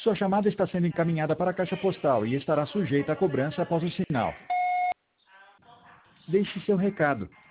Sua chamada está sendo encaminhada para a caixa postal e estará sujeita a cobrança após o sinal. Deixe seu recado.